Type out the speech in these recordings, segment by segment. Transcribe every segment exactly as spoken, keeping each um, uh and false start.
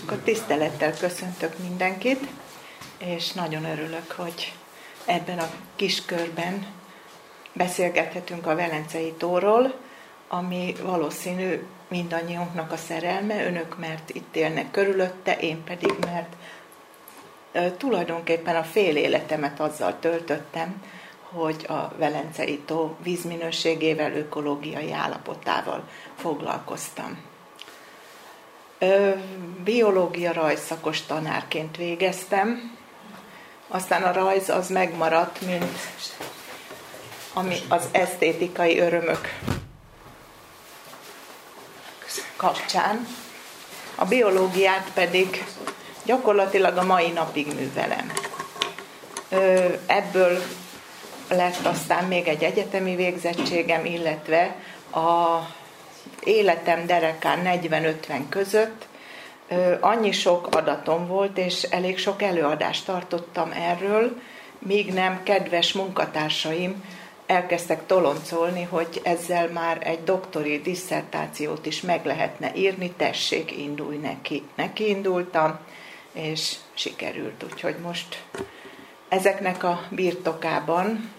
Akkor tisztelettel köszöntök mindenkit, és nagyon örülök, hogy ebben a kis körben beszélgethetünk a Velencei tóról, ami valószínű mindannyiunknak a szerelme, önök mert itt élnek körülötte, én pedig mert e, tulajdonképpen a fél életemet azzal töltöttem, hogy a Velencei tó vízminőségével, ökológiai állapotával foglalkoztam. Biológia rajzszakos tanárként végeztem, aztán a rajz az megmaradt, mint ami az esztétikai örömök kapcsán. A biológiát pedig gyakorlatilag a mai napig művelem. Ebből lett aztán még egy egyetemi végzettségem, illetve a életem derekán negyven-ötven között annyi sok adatom volt, és elég sok előadást tartottam erről, míg nem kedves munkatársaim elkezdtek toloncolni, hogy ezzel már egy doktori disszertációt is meg lehetne írni, tessék, indulj neki. Neki indultam, és sikerült. Úgyhogy most ezeknek a birtokában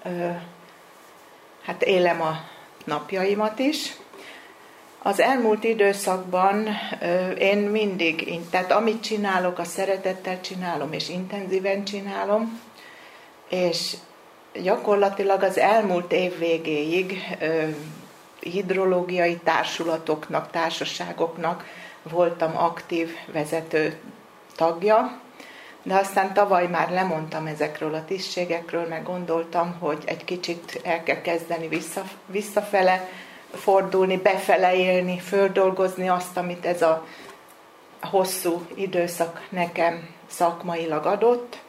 hát élem a napjaimat is. Az elmúlt időszakban én mindig, tehát amit csinálok, a szeretettel csinálom, és intenzíven csinálom, és gyakorlatilag az elmúlt év végéig hidrológiai társulatoknak, társaságoknak voltam aktív vezető tagja, de aztán tavaly már lemondtam ezekről a tisztségekről, meg gondoltam, hogy egy kicsit el kell kezdeni vissza, visszafele fordulni, befele élni, földolgozni azt, amit ez a hosszú időszak nekem szakmailag adott.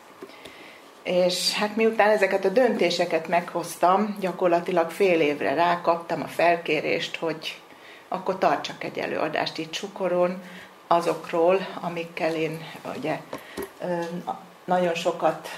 És hát miután ezeket a döntéseket meghoztam, gyakorlatilag fél évre rákaptam a felkérést, hogy akkor tartsak egy előadást itt Sukoron, azokról, amikkel én ugye nagyon sokat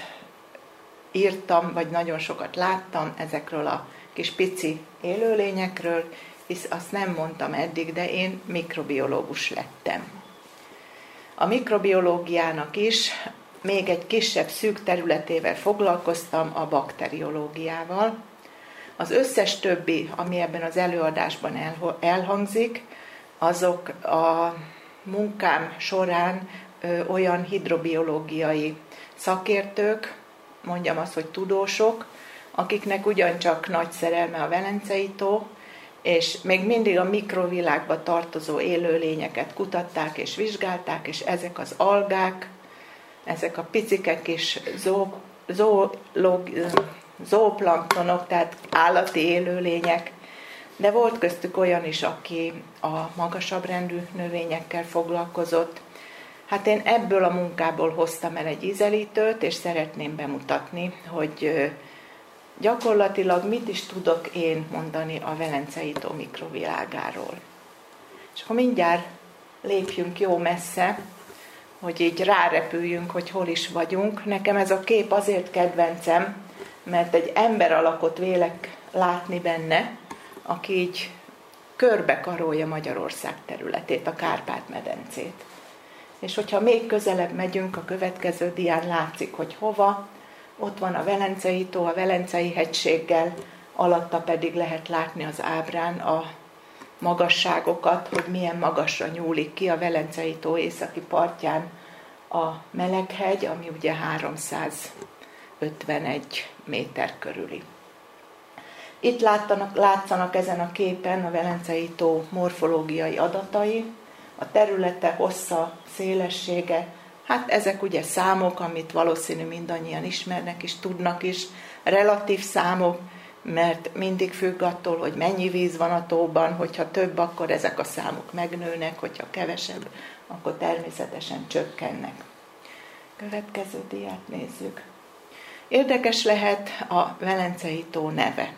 írtam, vagy nagyon sokat láttam ezekről a kis pici élőlényekről, hisz azt nem mondtam eddig, de én mikrobiológus lettem. A mikrobiológiának is még egy kisebb szűk területével foglalkoztam, a bakteriológiával. Az összes többi, ami ebben az előadásban elhangzik, azok a munkám során ö, olyan hidrobiológiai szakértők, mondjam azt, hogy tudósok, akiknek ugyancsak nagy szerelme a Velencei tó, és még mindig a mikrovilágba tartozó élőlényeket kutatták és vizsgálták, és ezek az algák, ezek a picike kis zó, zó, log, zooplanktonok, tehát állati élőlények, de volt köztük olyan is, aki a magasabb rendű növényekkel foglalkozott. Hát én ebből a munkából hoztam el egy ízelítőt, és szeretném bemutatni, hogy gyakorlatilag mit is tudok én mondani a Velencei tó mikrovilágáról. És akkor mindjárt lépjünk jó messze, hogy így rárepüljünk, hogy hol is vagyunk. Nekem ez a kép azért kedvencem, mert egy ember alakot vélek látni benne, aki így körbekarolja Magyarország területét, a Kárpát-medencét. És hogyha még közelebb megyünk, a következő dián látszik, hogy hova. Ott van a Velencei tó, a Velencei hegységgel, alatta pedig lehet látni az ábrán a magasságokat, hogy milyen magasra nyúlik ki a Velencei tó északi partján a Meleghegy, ami ugye háromszázötvenegy méter körüli. Itt láttanak, látszanak ezen a képen a Velencei tó morfológiai adatai, a területe, hossza, szélessége, hát ezek ugye számok, amit valószínű mindannyian ismernek és tudnak is, relatív számok, mert mindig függ attól, hogy mennyi víz van a tóban, hogyha több, akkor ezek a számok megnőnek, hogyha kevesebb, akkor természetesen csökkennek. Következő diát nézzük. Érdekes lehet a Velencei tó neve.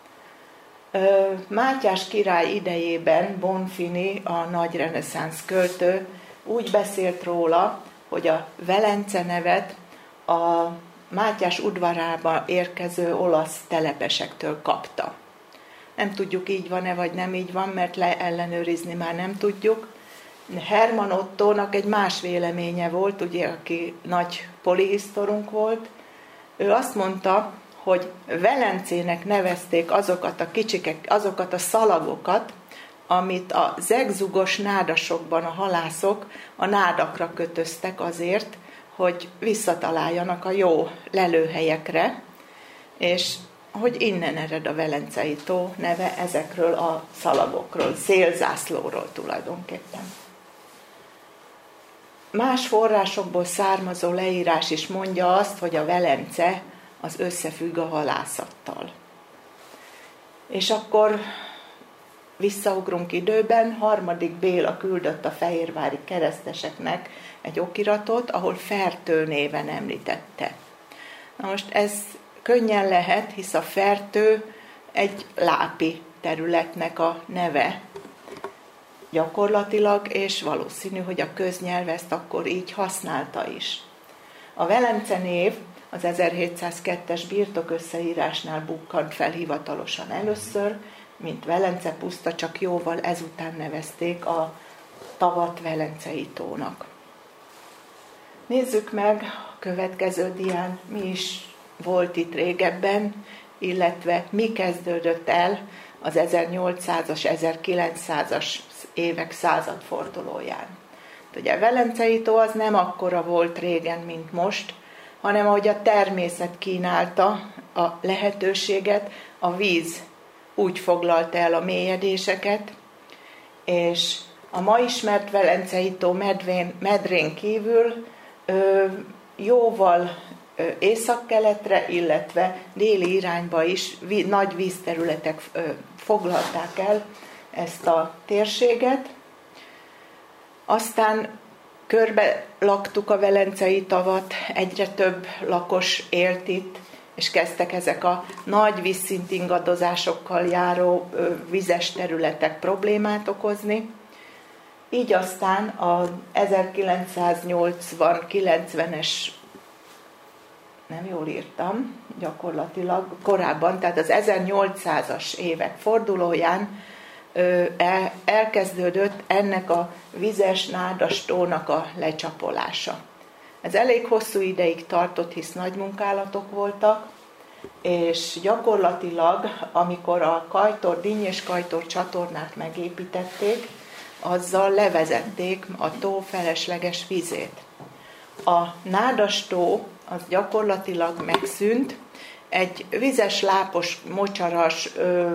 Mátyás király idejében Bonfini, a nagy reneszánsz költő úgy beszélt róla, hogy a Velence nevet a Mátyás udvarába érkező olasz telepesektől kapta. Nem tudjuk, így van-e, vagy nem így van, mert leellenőrizni már nem tudjuk, Herman Ottónak egy más véleménye volt, ugye, aki nagy polihisztorunk volt. Ő azt mondta, hogy Velencének nevezték azokat a kicsikek, azokat a szalagokat, amit a zegzugos nádasokban a halászok a nádakra kötöztek azért, hogy visszataláljanak a jó lelőhelyekre, és hogy innen ered a Velencei tó neve ezekről a szalagokról, szélzászlóról tulajdonképpen. Más forrásokból származó leírás is mondja azt, hogy a Velence az összefügg a halászattal. És akkor visszaugrunk időben, harmadik Béla küldött a fehérvári kereszteseknek egy okiratot, ahol Fertő néven említette. Na most ez könnyen lehet, hisz a Fertő egy lápi területnek a neve gyakorlatilag, és valószínű, hogy a köznyelv ezt akkor így használta is. A Velence név az ezerhétszázkettes birtokösszeírásnál bukkant fel hivatalosan először, mint Velence puszta, csak jóval ezután nevezték a tavat Velencei tónak. Nézzük meg a következő dián, mi is volt itt régebben, illetve mi kezdődött el az ezernyolcszázas, ezerkilencszázas évek századfordulóján. Ugye a Velencei tó az nem akkora volt régen, mint most, hanem ahogy a természet kínálta a lehetőséget, a víz úgy foglalta el a mélyedéseket, és a ma ismert Velencei tó medvén, medrén kívül ö, jóval ö, északkeletre, illetve déli irányba is ví, nagy vízterületek ö, foglalták el ezt a térséget. Aztán körbe laktuk a Velencei tavat, egyre több lakos élt itt, és kezdtek ezek a nagy vízszint ingadozásokkal járó ö, vizes területek problémát okozni. Így aztán az ezerkilencszáznyolcvan-kilencvenes, nem jól írtam, gyakorlatilag korábban, tehát az ezernyolcszázas évek fordulóján ö, el, elkezdődött ennek a vizes nádas tónak a lecsapolása. Ez elég hosszú ideig tartott, hisz nagy munkálatok voltak, és gyakorlatilag, amikor a Kajtor, Dinny és Kajtor csatornát megépítették, azzal levezették a tó felesleges vizét. A nádas tó az gyakorlatilag megszűnt, egy vizes, lápos, mocsaras ö,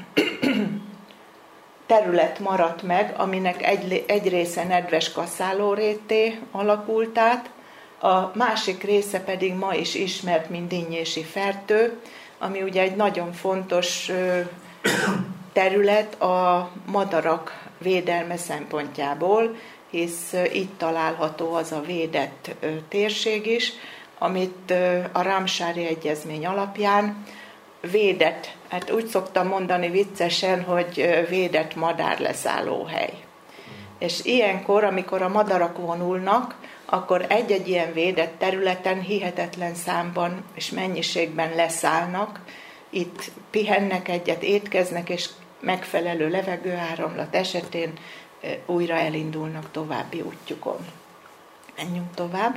terület maradt meg, aminek egy, egy része nedves kaszálórétté alakult át, a másik része pedig ma is ismert, mint Dinnyési Fertő, ami ugye egy nagyon fontos terület a madarak védelme szempontjából, hisz itt található az a védett térség is, amit a Ramsári Egyezmény alapján védett, hát úgy szoktam mondani viccesen, hogy védett madárleszállóhely. És ilyenkor, amikor a madarak vonulnak, akkor egy-egy ilyen védett területen hihetetlen számban és mennyiségben leszállnak, itt pihennek egyet, étkeznek, és megfelelő levegőáramlat esetén újra elindulnak további útjukon. Menjünk tovább.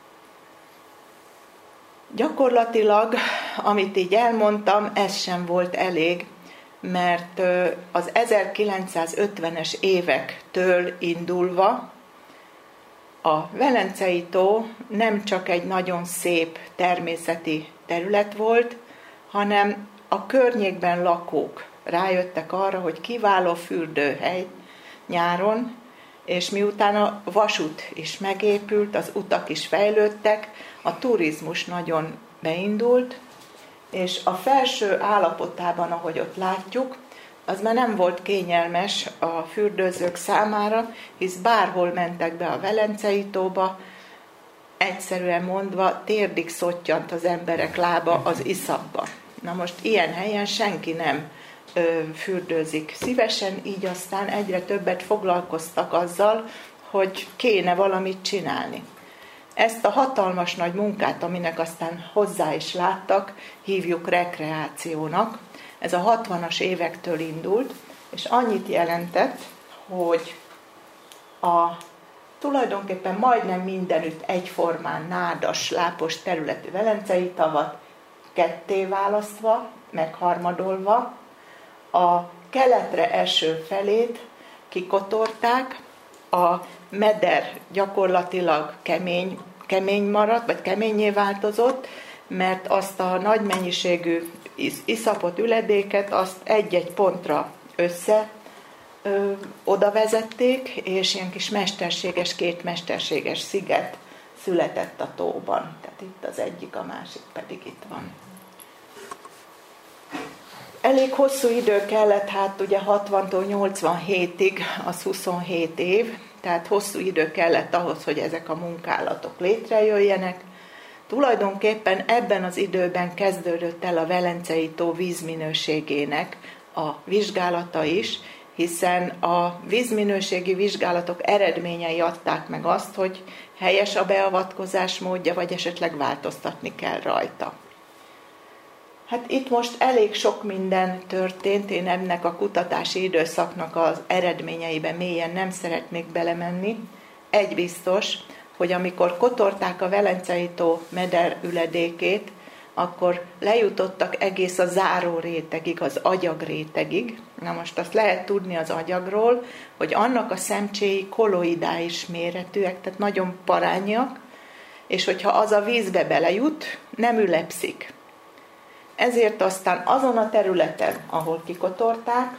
Gyakorlatilag, amit így elmondtam, ez sem volt elég, mert az ezerkilencszázötvenes évektől indulva a Velencei tó nem csak egy nagyon szép természeti terület volt, hanem a környékben lakók rájöttek arra, hogy kiváló fürdőhely nyáron, és miután a vasút is megépült, az utak is fejlődtek, a turizmus nagyon beindult, és a felső állapotában, ahogy ott látjuk, az már nem volt kényelmes a fürdőzők számára, hisz bárhol mentek be a Velencei tóba, egyszerűen mondva térdig szottyant az emberek lába az iszapba. Na most ilyen helyen senki nem ö, fürdőzik szívesen, így aztán egyre többet foglalkoztak azzal, hogy kéne valamit csinálni. Ezt a hatalmas nagy munkát, aminek aztán hozzá is láttak, hívjuk rekreációnak. Ez a hatvanas évektől indult, és annyit jelentett, hogy a tulajdonképpen majdnem mindenütt egyformán nádas, lápos területű Velencei tavat ketté választva, megharmadolva, a keletre eső felét kikotorták, a meder gyakorlatilag kemény, kemény maradt, vagy keményé változott, mert azt a nagy mennyiségű iszapot, üledéket, azt egy-egy pontra össze ö, oda vezették, és ilyen kis mesterséges, két mesterséges sziget született a tóban. Tehát itt az egyik, a másik pedig itt van. Elég hosszú idő kellett, hát ugye hatvantól nyolcvanhétig, az huszonhét év, tehát hosszú idő kellett ahhoz, hogy ezek a munkálatok létrejöjjenek. Tulajdonképpen ebben az időben kezdődött el a Velencei tó vízminőségének a vizsgálata is, hiszen a vízminőségi vizsgálatok eredményei adták meg azt, hogy helyes a beavatkozás módja, vagy esetleg változtatni kell rajta. Hát itt most elég sok minden történt, én ennek a kutatási időszaknak az eredményeiben mélyen nem szeretnék belemenni. Egy biztos, hogy amikor kotorták a Velencei tó meder üledékét, akkor lejutottak egész a záró rétegig, az agyag rétegig. Na most azt lehet tudni az agyagról, hogy annak a szemcséi koloidális méretűek, tehát nagyon parányak, és hogyha az a vízbe belejut, nem ülepszik. Ezért aztán azon a területen, ahol kikotorták,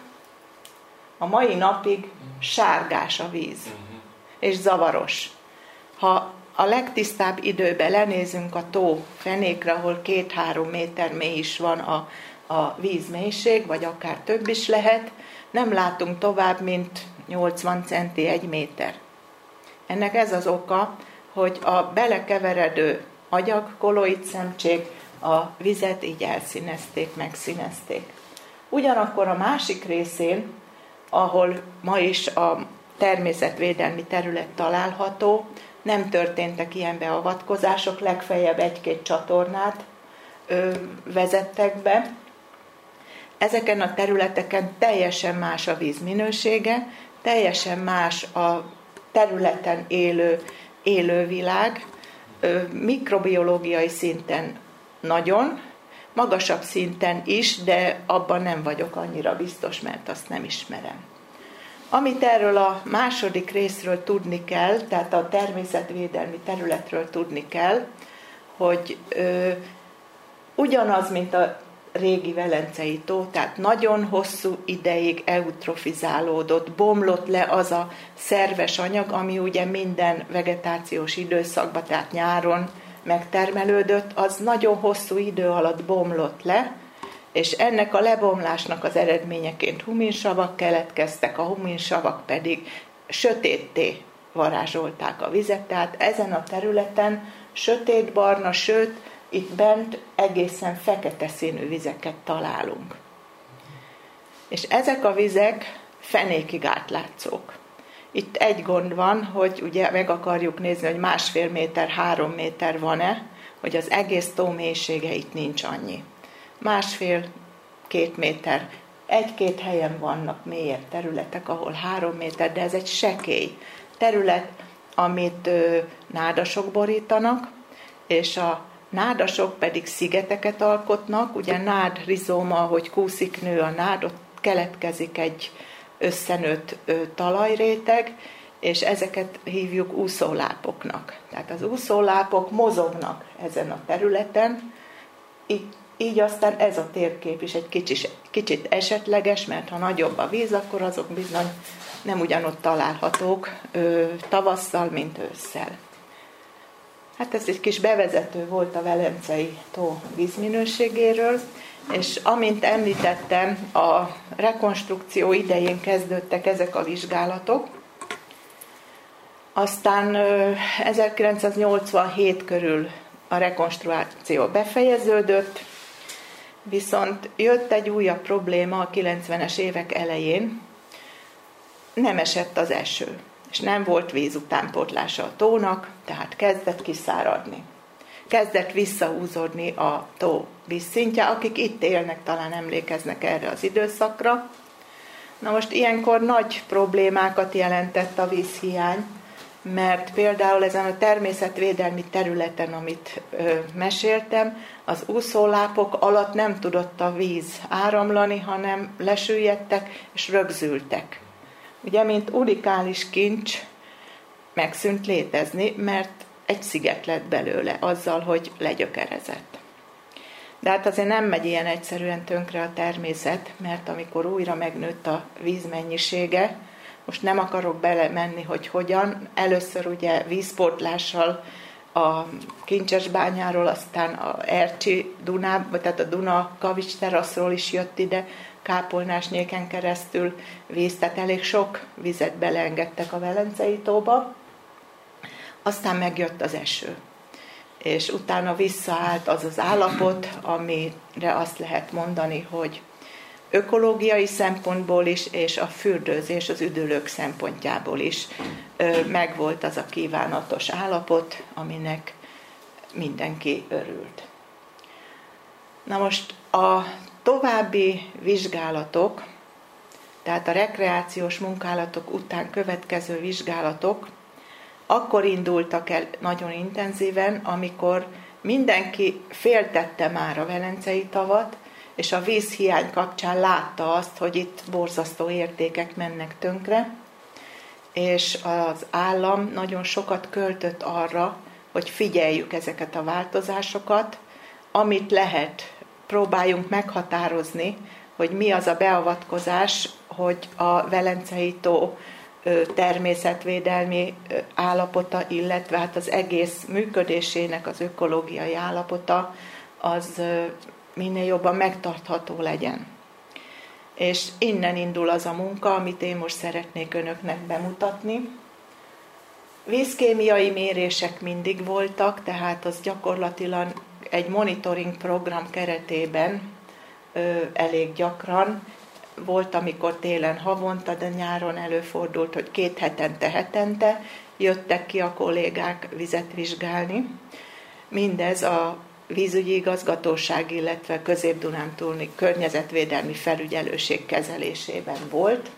a mai napig sárgás a víz, és zavaros. Ha a legtisztább időben lenézünk a tó fenékre, ahol két-három méter mély is van a, a vízmélység, vagy akár több is lehet, nem látunk tovább, mint nyolcvan centi, egy méter. Ennek ez az oka, hogy a belekeveredő agyag, koloid szemcsék a vizet így elszínezték, megszínezték. Ugyanakkor a másik részén, ahol ma is a természetvédelmi terület található, nem történtek ilyen beavatkozások, legfeljebb egy-két csatornát ö, vezettek be. Ezeken a területeken teljesen más a víz minősége, teljesen más a területen élő élővilág, ö, mikrobiológiai szinten nagyon, magasabb szinten is, de abban nem vagyok annyira biztos, mert azt nem ismerem. Amit erről a második részről tudni kell, tehát a természetvédelmi területről tudni kell, hogy ö, ugyanaz, mint a régi Velencei tó, tehát nagyon hosszú ideig eutrofizálódott, bomlott le az a szerves anyag, ami ugye minden vegetációs időszakban, tehát nyáron megtermelődött, az nagyon hosszú idő alatt bomlott le, és ennek a lebomlásnak az eredményeként huminsavak keletkeztek, a huminsavak pedig sötétté varázsolták a vizet, tehát ezen a területen sötétbarna, sőt, itt bent egészen fekete színű vizeket találunk. És ezek a vizek fenékig átlátszók. Itt egy gond van, hogy ugye meg akarjuk nézni, hogy másfél méter, három méter van-e, hogy az egész tó mélysége itt nincs annyi. Másfél, két méter. Egy-két helyen vannak mélyebb területek, ahol három méter, de ez egy sekély terület, amit ö, nádasok borítanak, és a nádasok pedig szigeteket alkotnak. Ugye nád rizóma, ahogy kúszik, nő a nád, ott keletkezik egy összenőtt ö, talajréteg, és ezeket hívjuk úszólápoknak. Tehát az úszólápok mozognak ezen a területen, így, így aztán ez a térkép is egy kicsit, kicsit esetleges, mert ha nagyobb a víz, akkor azok bizony nem ugyanott találhatók ö, tavasszal, mint ősszel. Hát ez egy kis bevezető volt a Velencei tó vízminőségéről, és amint említettem, a rekonstrukció idején kezdődtek ezek a vizsgálatok, aztán ezerkilencszáznyolcvanhét körül a rekonstrukció befejeződött, viszont jött egy újabb probléma a kilencvenes évek elején, nem esett az eső, és nem volt víz utánpótlása a tónak, tehát kezdett kiszáradni. Kezdett visszahúzódni a tó vízszintje, akik itt élnek, talán emlékeznek erre az időszakra. Na most ilyenkor nagy problémákat jelentett a vízhiány, mert például ezen a természetvédelmi területen, amit ö, meséltem, az úszólápok alatt nem tudott a víz áramlani, hanem lesüllyedtek és rögzültek. Ugye, mint unikális kincs megszűnt létezni, mert egy sziget lett belőle azzal, hogy legyökerezett. De hát azért nem megy ilyen egyszerűen tönkre a természet, mert amikor újra megnőtt a víz mennyisége, most nem akarok belemenni, hogy hogyan, először ugye vízpótlással a Kincsesbányáról, aztán a Ercsi Dunába, tehát a Duna-Kavics teraszról is jött ide, Kápolnásnyéken keresztül víz, tehát elég sok vizet beleengedtek a Velencei tóba. Aztán megjött az eső, és utána visszaállt az az állapot, amire azt lehet mondani, hogy ökológiai szempontból is, és a fürdőzés, az üdülők szempontjából is megvolt az a kívánatos állapot, aminek mindenki örült. Na most a további vizsgálatok, tehát a rekreációs munkálatok után következő vizsgálatok akkor indultak el nagyon intenzíven, amikor mindenki féltette már a Velencei tavat, és a vízhiány kapcsán látta azt, hogy itt borzasztó értékek mennek tönkre, és az állam nagyon sokat költött arra, hogy figyeljük ezeket a változásokat, amit lehet, próbáljunk meghatározni, hogy mi az a beavatkozás, hogy a Velencei tó természetvédelmi állapota, illetve hát az egész működésének az ökológiai állapota az minél jobban megtartható legyen. És innen indul az a munka, amit én most szeretnék önöknek bemutatni. Vízkémiai mérések mindig voltak, tehát az gyakorlatilag egy monitoring program keretében ö, elég gyakran. Volt, amikor télen havonta, de nyáron előfordult, hogy két hetente, hetente jöttek ki a kollégák vizet vizsgálni. Mindez a vízügyi igazgatóság, illetve Közép-Dunántúli környezetvédelmi felügyelőség kezelésében volt.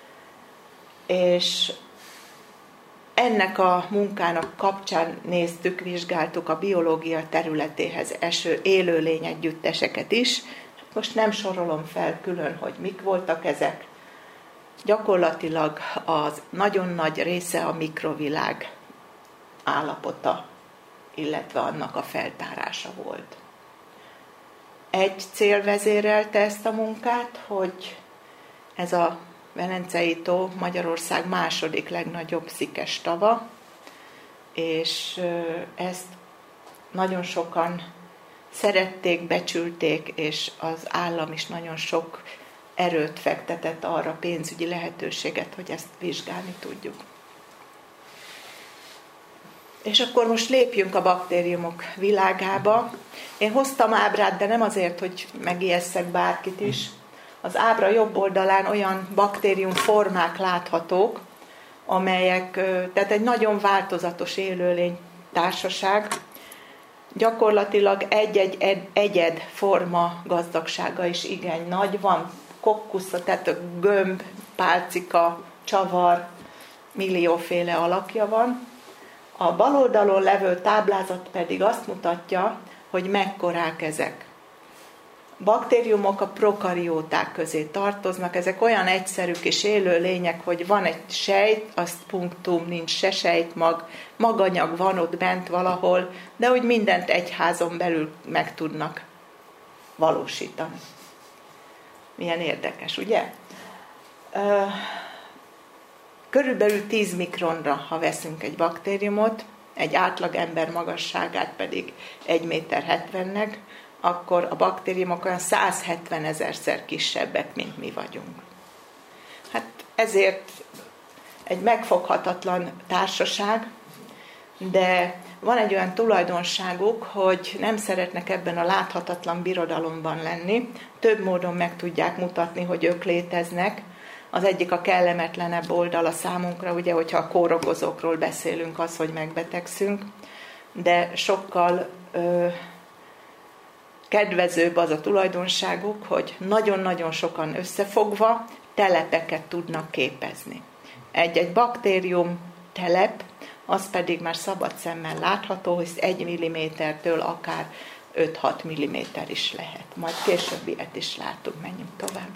És ennek a munkának kapcsán néztük, vizsgáltuk a biológia területéhez eső élőlény együtteseket is. Most nem sorolom fel külön, hogy mik voltak ezek. Gyakorlatilag az nagyon nagy része a mikrovilág állapota, illetve annak a feltárása volt. Egy cél vezérelte ezt a munkát, hogy ez a Velencei tó Magyarország második legnagyobb szikes tava, és ezt nagyon sokan szerették, becsülték, és az állam is nagyon sok erőt fektetett arra, pénzügyi lehetőséget, hogy ezt vizsgálni tudjuk. És akkor most lépjünk a baktériumok világába. Én hoztam ábrát, de nem azért, hogy megijesszek bárkit is. Az ábra jobb oldalán olyan baktériumformák láthatók, amelyek, tehát egy nagyon változatos élőlény társaság, gyakorlatilag egy-egy egyed forma gazdagsága is igen nagy. Van kokkusza, tehát a gömb, pálcika, csavar, millióféle alakja van. A bal oldalon levő táblázat pedig azt mutatja, hogy mekkorák ezek. Baktériumok a prokarióták közé tartoznak, ezek olyan egyszerű kis élő lények, hogy van egy sejt, azt punktum, nincs se sejtmag, maganyag van ott bent valahol, de hogy mindent egy házon belül meg tudnak valósítani. Milyen érdekes, ugye? Körülbelül tíz mikronra, ha veszünk egy baktériumot, egy átlag ember magasságát pedig egy méter hetvennek, akkor a baktériumok olyan száz hetven ezerszer kisebbek, mint mi vagyunk. Hát ezért egy megfoghatatlan társaság, de van egy olyan tulajdonságuk, hogy nem szeretnek ebben a láthatatlan birodalomban lenni. Több módon meg tudják mutatni, hogy ők léteznek. Az egyik a kellemetlenebb oldala számunkra, ugye, hogyha a kórokozókról beszélünk, az, hogy megbetegszünk, de sokkal ö, kedvezőbb az a tulajdonságuk, hogy nagyon-nagyon sokan összefogva telepeket tudnak képezni. Egy-egy baktérium telep, az pedig már szabad szemmel látható, hogy egy millimétertől akár öt-hat milliméter is lehet. Majd később ilyet is látunk, menjünk tovább.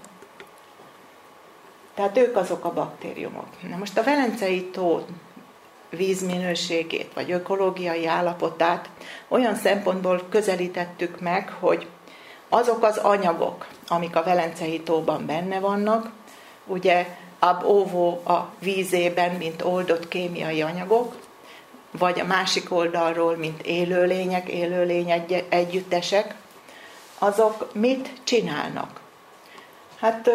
Tehát ők azok a baktériumok. Na most a Velencei tó vízminőségét, vagy ökológiai állapotát olyan szempontból közelítettük meg, hogy azok az anyagok, amik a Velencei tóban benne vannak, ugye ab ovo a vízében, mint oldott kémiai anyagok, vagy a másik oldalról, mint élőlények, élőlény egy- együttesek, azok mit csinálnak? Hát,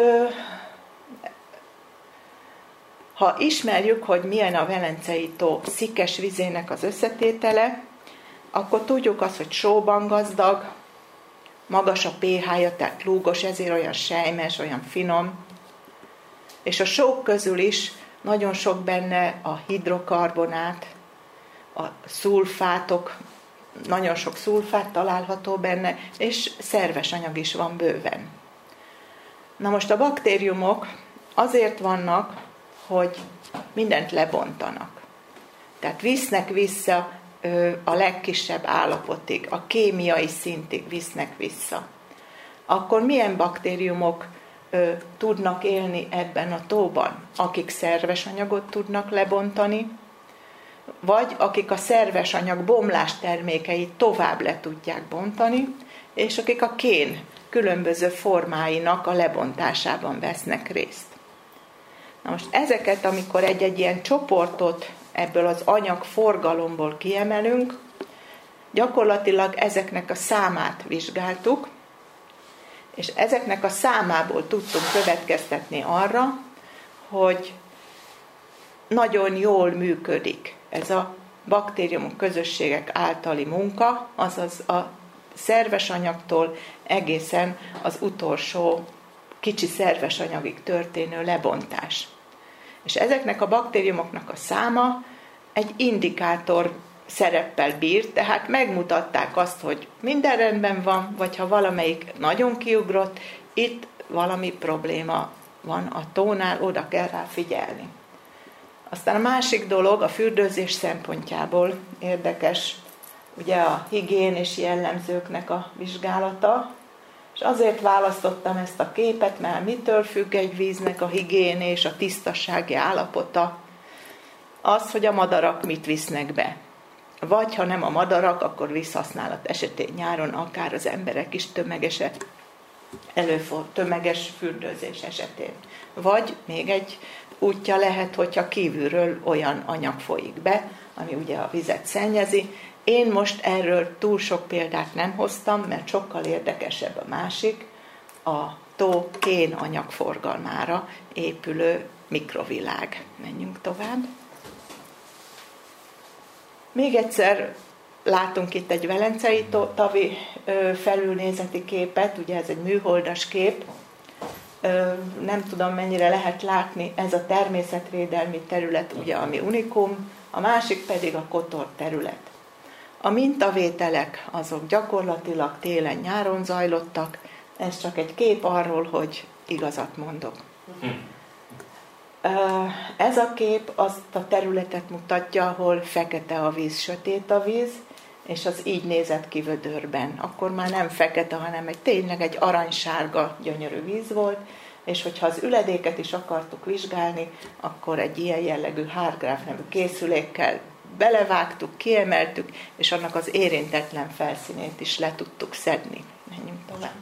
ha ismerjük, hogy milyen a Velencei tó szikkes vizének az összetétele, akkor tudjuk azt, hogy sóban gazdag, magas a pé há-ja, tehát lúgos, ezért olyan sejmes, olyan finom, és a sók közül is nagyon sok benne a hidrokarbonát, a szulfátok, nagyon sok szulfát található benne, és szerves anyag is van bőven. Na most a baktériumok azért vannak, hogy mindent lebontanak. Tehát visznek vissza a legkisebb állapotig, a kémiai szintig visznek vissza. Akkor milyen baktériumok ö, tudnak élni ebben a tóban? Akik szerves anyagot tudnak lebontani, vagy akik a szerves anyag bomlás termékeit tovább le tudják bontani, és akik a kén különböző formáinak a lebontásában vesznek részt. Na most ezeket, amikor egy-egy ilyen csoportot ebből az anyagforgalomból kiemelünk, gyakorlatilag ezeknek a számát vizsgáltuk, és ezeknek a számából tudtunk következtetni arra, hogy nagyon jól működik ez a baktériumok közösségek általi munka, azaz a szerves anyagtól egészen az utolsó kicsi szerves anyagig történő lebontás. És ezeknek a baktériumoknak a száma egy indikátor szereppel bír, tehát megmutatták azt, hogy minden rendben van, vagy ha valamelyik nagyon kiugrott, itt valami probléma van a tónál, oda kell rá figyelni. Aztán a másik dolog a fürdőzés szempontjából érdekes, ugye a higiénés jellemzőknek a vizsgálata, és azért választottam ezt a képet, mert mitől függ egy víznek a higiénés, a tisztasági állapota? Az, hogy a madarak mit visznek be. Vagy ha nem a madarak, akkor vízhasználat esetén nyáron akár az emberek is tömegesen előfordul, tömeges fürdőzés esetén. Vagy még egy útja lehet, hogyha kívülről olyan anyag folyik be, ami ugye a vizet szennyezi. Én most erről túl sok példát nem hoztam, mert sokkal érdekesebb a másik, a tó kén anyagforgalmára épülő mikrovilág. Menjünk tovább. Még egyszer látunk itt egy velencei tavi felülnézeti képet, ugye ez egy műholdas kép. Nem tudom, mennyire lehet látni, ez a természetvédelmi terület, ugye, ami unikum, a másik pedig a Kotor terület. A mintavételek azok gyakorlatilag télen-nyáron zajlottak, ez csak egy kép arról, hogy igazat mondok. Ez a kép azt a területet mutatja, ahol fekete a víz, sötét a víz, és az így nézett ki Vödörben. Akkor már nem fekete, hanem egy, tényleg egy aranysárga, gyönyörű víz volt, és hogyha az üledéket is akartuk vizsgálni, akkor egy ilyen jellegű Hargráf nevű készülékkel belevágtuk, kiemeltük, és annak az érintetlen felszínét is le tudtuk szedni. Menjünk tovább.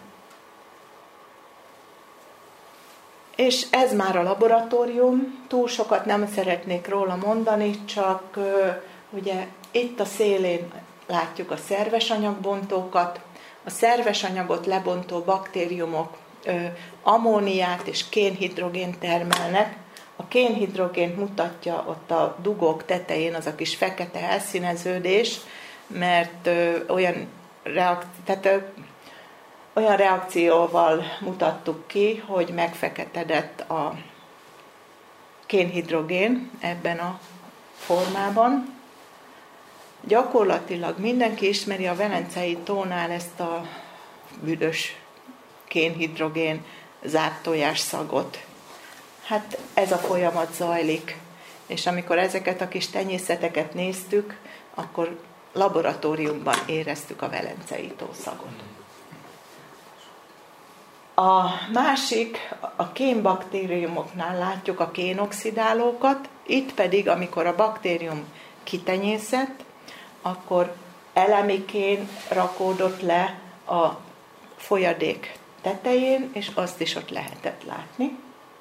És ez már a laboratórium, túl sokat nem szeretnék róla mondani, csak uh, ugye itt a szélén látjuk a szerves anyagbontókat. A szerves anyagot lebontó baktériumok uh, ammóniát és kénhidrogént termelnek. A kénhidrogént mutatja ott a dugók tetején az a kis fekete elszíneződés, mert uh, olyan, reak- tehát, uh, olyan reakcióval mutattuk ki, hogy megfeketedett a kénhidrogén ebben a formában. Gyakorlatilag mindenki ismeri a Velencei tónál ezt a büdös kénhidrogén zárt tojás szagot, Hát ez a folyamat zajlik. És amikor ezeket a kis tenyészeteket néztük, akkor laboratóriumban éreztük a velencei tószagot. A másik, a kénbaktériumoknál látjuk a kénoxidálókat, itt pedig, amikor a baktérium kitenyészett, akkor elemi kén rakódott le a folyadék tetején, és azt is ott lehetett látni.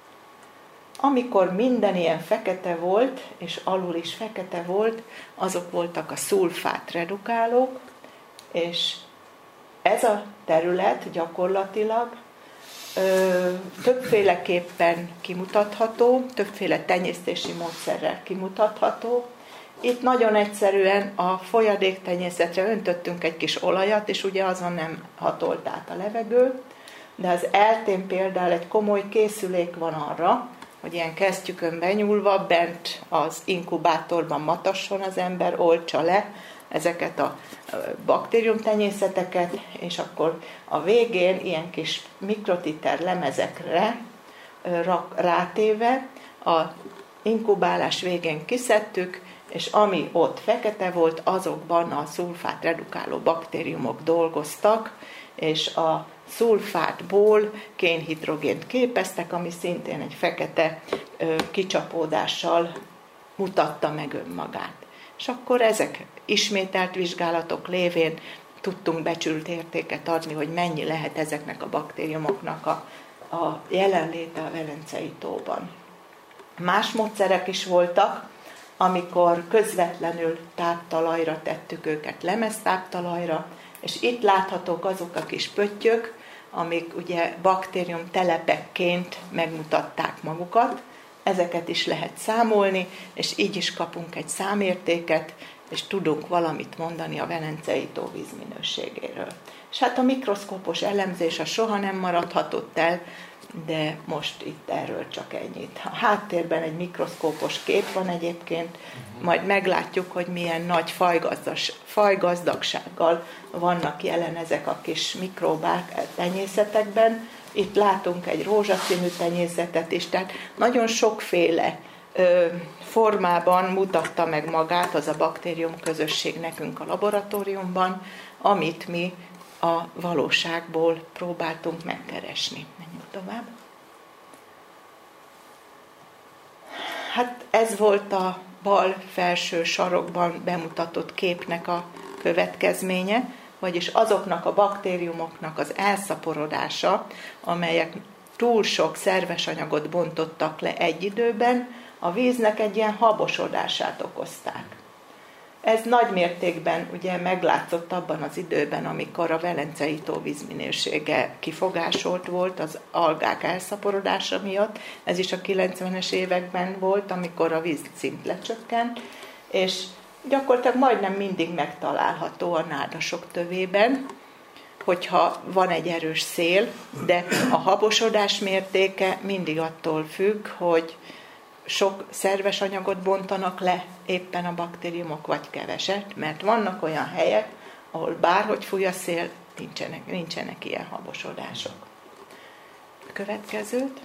Amikor minden ilyen fekete volt, és alul is fekete volt, azok voltak a szulfát redukálók, és ez a terület gyakorlatilag ö, többféleképpen kimutatható, többféle tenyésztési módszerrel kimutatható. Itt nagyon egyszerűen a folyadéktenyészetre öntöttünk egy kis olajat, és ugye azon nem hatolt át a levegő, de az eltén például egy komoly készülék van arra, hogy ilyen kesztyűkön benyúlva bent az inkubátorban matasson az ember, oltsa le ezeket a baktériumtenyészeteket, és akkor a végén ilyen kis mikrotiter lemezekre rátéve a inkubálás végén kiszedtük, és ami ott fekete volt, azokban a szulfát redukáló baktériumok dolgoztak, és a szulfátból kénhidrogént képeztek, ami szintén egy fekete ö, kicsapódással mutatta meg önmagát. És akkor ezek ismételt vizsgálatok lévén tudtunk becsült értéket adni, hogy mennyi lehet ezeknek a baktériumoknak a, a jelenléte a Velencei tóban. Más módszerek is voltak, amikor közvetlenül táptalajra tettük őket, lemeztáptalajra, és itt láthatók azok a kis pöttyök, amik ugye baktérium telepekként megmutatták magukat. Ezeket is lehet számolni, és így is kapunk egy számértéket, és tudunk valamit mondani a Velencei tó vízminőségéről. És hát a mikroszkópos elemzés a soha nem maradhatott el, de most itt erről csak ennyit. A háttérben egy mikroszkópos kép van egyébként, majd meglátjuk, hogy milyen nagy fajgazdagsággal vannak jelen ezek a kis mikróbák tenyészetekben. Itt látunk egy rózsaszínű tenyészetet is, tehát nagyon sokféle ö, formában mutatta meg magát az a baktérium közösség nekünk a laboratóriumban, amit mi a valóságból próbáltunk megkeresni. Menjünk tovább. Hát ez volt a bal felső sarokban bemutatott képnek a következménye, vagyis azoknak a baktériumoknak az elszaporodása, amelyek túl sok szerves anyagot bontottak le egy időben, a víznek egy ilyen habosodását okozták. Ez nagy mértékben ugye meglátszott abban az időben, amikor a Velencei tó vízminősége kifogásolt volt az algák elszaporodása miatt. Ez is a kilencvenes években volt, amikor a vízszint lecsökkent, és gyakorlatilag majdnem mindig megtalálható a nádasok tövében, hogyha van egy erős szél, de a habosodás mértéke mindig attól függ, hogy sok szerves anyagot bontanak le éppen a baktériumok, vagy keveset, mert vannak olyan helyek, ahol bárhogy fúj a szél, nincsenek, nincsenek ilyen habosodások. A következőt.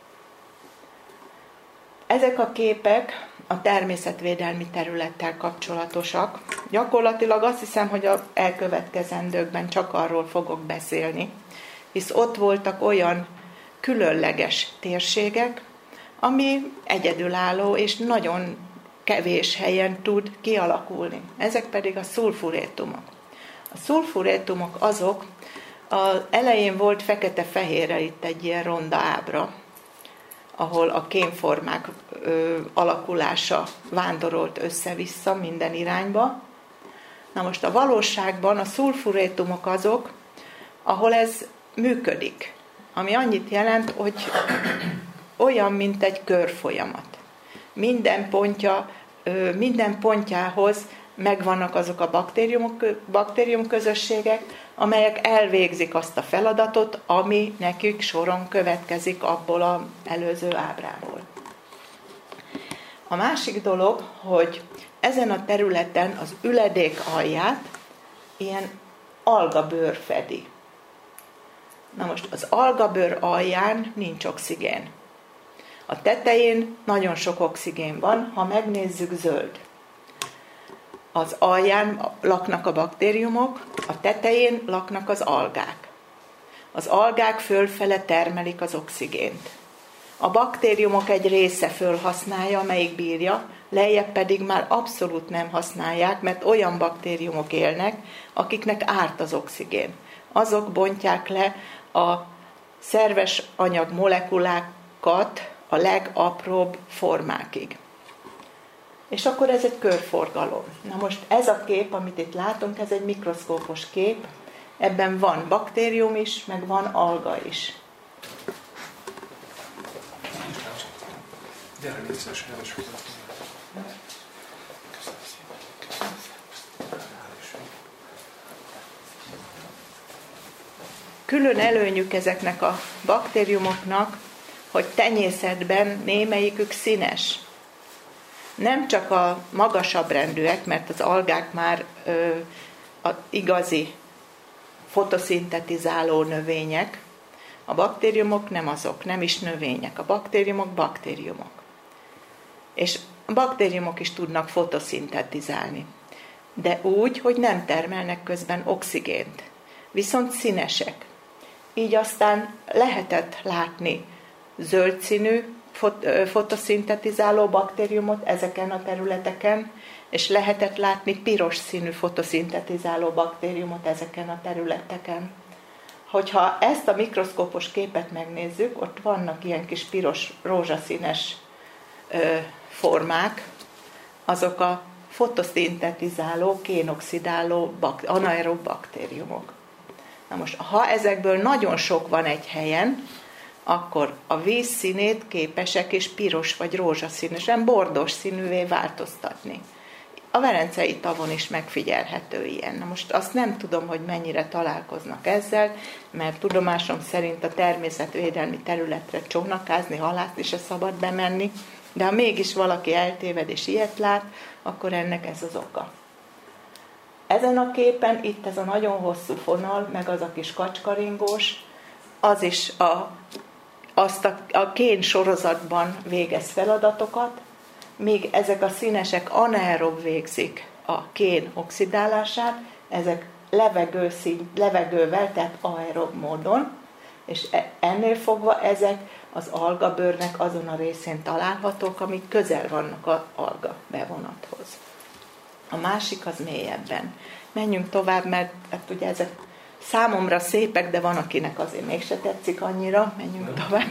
Ezek a képek a természetvédelmi területtel kapcsolatosak. Gyakorlatilag azt hiszem, hogy az elkövetkezendőkben csak arról fogok beszélni, hisz ott voltak olyan különleges térségek, ami egyedülálló és nagyon kevés helyen tud kialakulni. Ezek pedig a szulfurétumok. A szulfurétumok azok, az elején volt fekete-fehérre itt egy ilyen ronda ábra, ahol a kénformák ö, alakulása vándorolt össze-vissza minden irányba. Na most a valóságban a szulfurétumok azok, ahol ez működik, ami annyit jelent, hogy olyan, mint egy körfolyamat. Minden pontja, ö, minden pontjához megvannak azok a baktériumok, baktériumközösségek, amelyek elvégzik azt a feladatot, ami nekik soron következik abból az előző ábrából. A másik dolog, hogy ezen a területen az üledék alját ilyen algabőr fedi. Na most az algabőr alján nincs oxigén. A tetején nagyon sok oxigén van, ha megnézzük, zöld. Az alján laknak a baktériumok, a tetején laknak az algák. Az algák fölfele termelik az oxigént. A baktériumok egy része fölhasználja, amelyik bírja, lejjebb pedig már abszolút nem használják, mert olyan baktériumok élnek, akiknek árt az oxigén. Azok bontják le a szerves anyag molekulákat a legapróbb formákig. És akkor ez egy körforgalom. Na most ez a kép, amit itt látunk, ez egy mikroszkópos kép. Ebben van baktérium is, meg van alga is. Gyere vissza, sajnos Külön előnyük ezeknek a baktériumoknak, hogy tenyészetben némelyikük színes. Nem csak a magasabb rendűek, mert az algák már ö, a igazi fotoszintetizáló növények, a baktériumok nem azok, nem is növények. A baktériumok baktériumok. És a baktériumok is tudnak fotoszintetizálni. De úgy, hogy nem termelnek közben oxigént. Viszont színesek. Így aztán lehetett látni zöld színű fotoszintetizáló baktériumot ezeken a területeken, és lehetett látni piros színű fotoszintetizáló baktériumot ezeken a területeken. Hogyha ezt a mikroszkópos képet megnézzük, ott vannak ilyen kis piros, rózsaszínes ö, formák, azok a fotoszintetizáló, kénoxidáló, bak, anaerob baktériumok. Na most, ha ezekből nagyon sok van egy helyen, akkor a víz színét képesek és piros vagy rózsaszínesen, bordós színűvé változtatni. A Velencei tavon is megfigyelhető ilyen. Na most azt nem tudom, hogy mennyire találkoznak ezzel, mert tudomásom szerint a természetvédelmi területre csónakázni, halászni se szabad bemenni, de ha mégis valaki eltéved és ilyet lát, akkor ennek ez az oka. Ezen a képen itt ez a nagyon hosszú fonal, meg az a kis kacskaringós, az is a, azt a, a kén sorozatban végez feladatokat, míg ezek a színesek anaerob végzik a kén oxidálását, ezek levegő szín, levegővel, tehát aerob módon, és ennél fogva ezek az algabőrnek azon a részén találhatók, amik közel vannak az alga bevonathoz. A másik az mélyebben. Menjünk tovább, mert hát ugye ezek számomra szépek, de van, akinek azért mégse tetszik annyira. Menjünk tovább.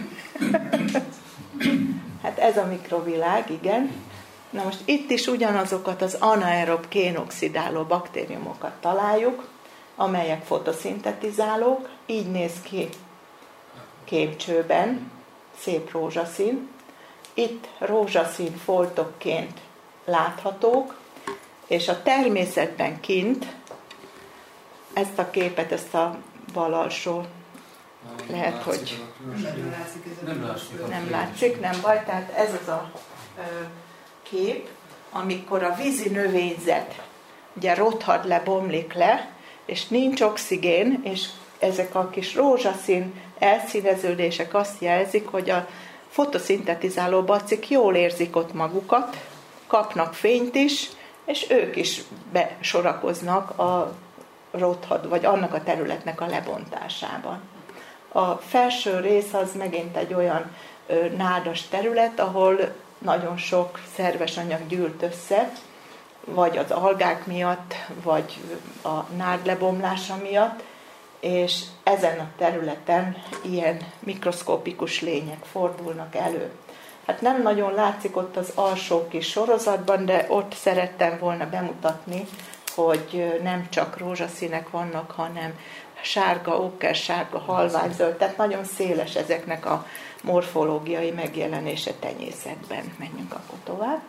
Hát ez a mikrovilág, igen. Na most itt is ugyanazokat az anaerob kénoxidáló baktériumokat találjuk, amelyek fotoszintetizálók. Így néz ki kémcsőben, szép rózsaszín. Itt rózsaszín foltokként láthatók, és a természetben kint ezt a képet, ezt a bal alsó, lehet, hogy nem látszik, nem látszik, nem látszik, nem baj, tehát ez az a ö, kép, amikor a vízi növényzet ugye rothad le, bomlik le, és nincs oxigén, és ezek a kis rózsaszín elszíneződések azt jelzik, hogy a fotoszintetizáló bacik jól érzik ott magukat, kapnak fényt is, és ők is besorakoznak a rothad, vagy annak a területnek a lebontásában. A felső rész az megint egy olyan ö, nádas terület, ahol nagyon sok szerves anyag gyűlt össze, vagy az algák miatt, vagy a nád lebomlása miatt, és ezen a területen ilyen mikroszkópikus lények fordulnak elő. Hát nem nagyon látszik ott az alsó kis sorozatban, de ott szerettem volna bemutatni, hogy nem csak rózsaszínek vannak, hanem sárga, ókersárga, halványszöld, tehát nagyon széles ezeknek a morfológiai megjelenése tenyészetben. Menjünk akkor tovább.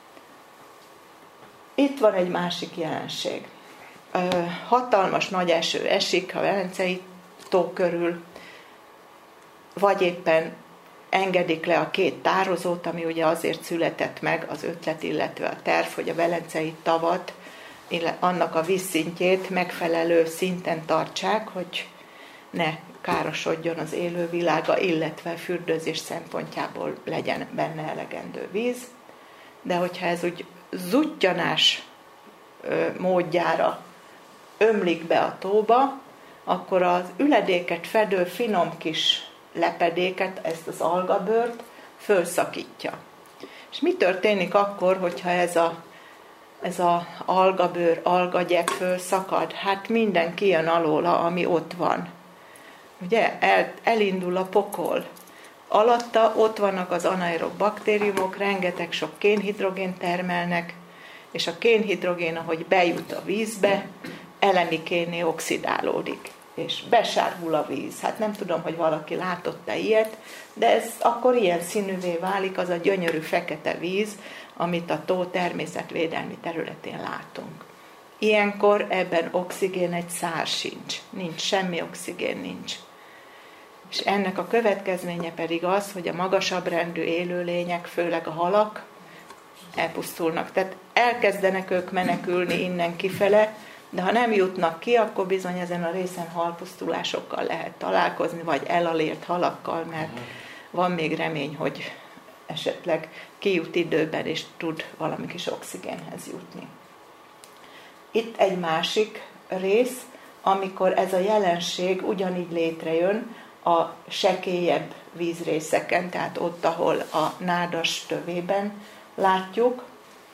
Itt van egy másik jelenség. Hatalmas nagy eső esik a Velencei tó körül, vagy éppen engedik le a két tározót, ami ugye azért született meg az ötlet, illetve a terv, hogy a Velencei tavat, annak a vízszintjét megfelelő szinten tartsák, hogy ne károsodjon az élővilága, illetve fürdőzés szempontjából legyen benne elegendő víz. De hogyha ez úgy zuttyanás módjára ömlik be a tóba, akkor az üledéket fedő finom kis lepedéket, ezt az algabőrt fölszakítja. És mi történik akkor, hogyha ez a, ez a algabőr, algagyep fölszakad? Hát minden kijön alóla, ami ott van. Ugye el, elindul a pokol. Alatta ott vannak az anaerob baktériumok, rengeteg sok kénhidrogént termelnek, és a kénhidrogén, ahogy bejut a vízbe, elemi kénné oxidálódik, és besárgul a víz. Hát nem tudom, hogy valaki látott-e ilyet, de ez akkor ilyen színűvé válik az a gyönyörű fekete víz, amit a tó természetvédelmi területén látunk. Ilyenkor ebben oxigén egy szár sincs, nincs, semmi oxigén nincs. És ennek a következménye pedig az, hogy a magasabb rendű élőlények, főleg a halak, elpusztulnak. Tehát elkezdenek ők menekülni innen kifele, de ha nem jutnak ki, akkor bizony ezen a részen halpusztulásokkal lehet találkozni, vagy elalért halakkal, mert van még remény, hogy esetleg kijut időben, és tud valami kis oxigénhez jutni. Itt egy másik rész, amikor ez a jelenség ugyanígy létrejön a sekélyebb vízrészeken, tehát ott, ahol a nádas tövében látjuk,